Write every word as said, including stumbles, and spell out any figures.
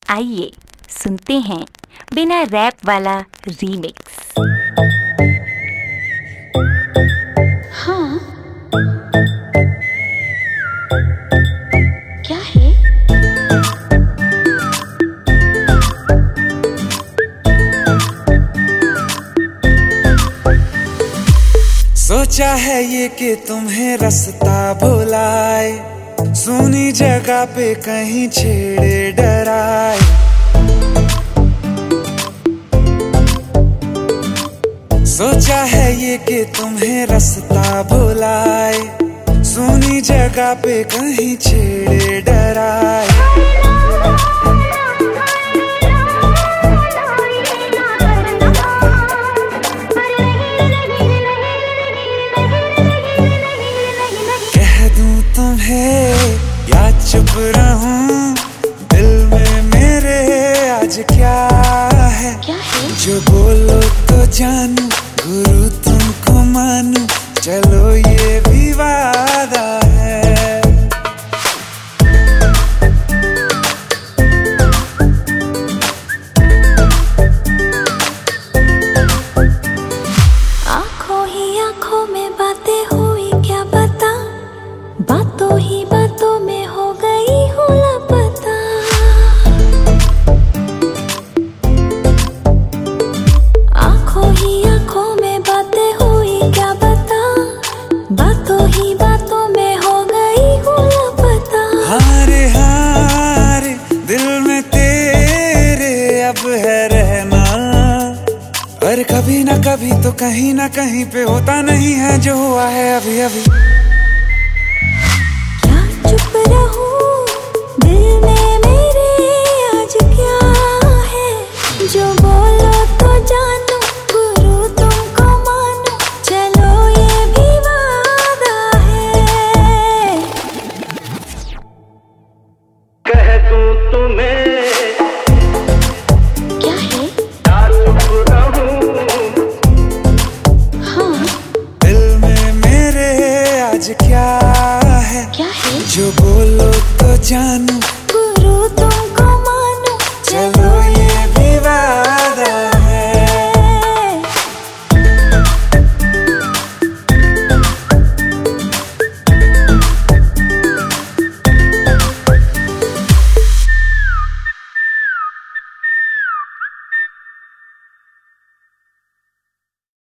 आइए सुनते हैं बिना रैप वाला रीमिक्स। हाँ, क्या है? सोचा है ये कि तुम्हें रास्ता भुलाए, सुनी जगह पे कहीं छेड़े डराए। सोचा है ये कि तुम्हें रास्ता भुलाए, सुनी जगह पे कहीं छेड़े डराए। या चुप रहूं, दिल में मेरे आज क्या है? क्या है? जो बोलो तो जानू, गुरु तुमको मानू, चलो ये भी वादा है। आंखों ही आंखों में बातें हुई, क्या बता, बातों ही बातों में हो गई हूँ लापता। आंखों ही आंखों में बातें हुई, क्या बता, बातों ही बातों में हो गई हूँ लापता। हारे हारे दिल में तेरे अब है रहना, पर कभी ना कभी तो कहीं ना कहीं पे होता नहीं है जो हुआ है अभी अभी। चुप रहूं, दिल में मेरे आज क्या है? जो बोलो तो जानू, गुरु तुमको मानू, चलो ये भी वादा है। कह दूं तुम्हें क्या है? या चुप रहूं, हाँ, दिल में मेरे आज क्या है? क्या है? जो बोलो तो जानू, गुरु तुम